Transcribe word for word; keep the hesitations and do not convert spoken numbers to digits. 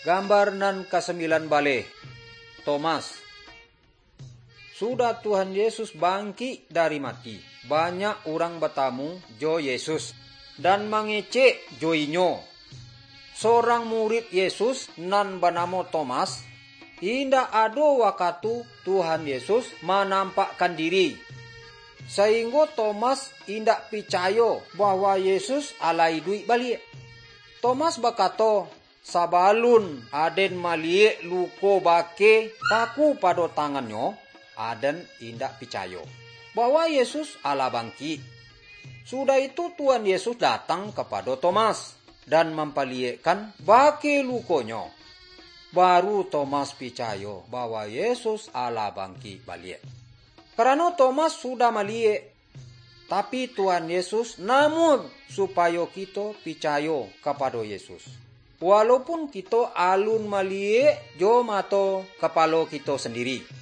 Gambar nan kesembilan bale. Thomas. Sudah Tuhan Yesus bangkit dari mati. Banyak orang bertamu jo Yesus dan mengecek joinyo. Seorang murid Yesus nan bernama Thomas, indah ado waktu Tuhan Yesus menampakkan diri. Sehingga Thomas indak percaya bahwa Yesus alai duit balik. Thomas berkata, sabalun aden maliek luko bake paku pada tangannya, aden indak percaya bahwa Yesus ala bangkit. Sudah itu Tuhan Yesus datang kepada Thomas dan mempaliekkan bake lukonya. Baru Thomas percaya bahwa Yesus ala bangkit balik. Karena Thomas sudah melihat, tapi Tuhan Yesus namun supaya kita percaya kepada Yesus. Walaupun kita alun melihat jo mata kepala kita sendiri.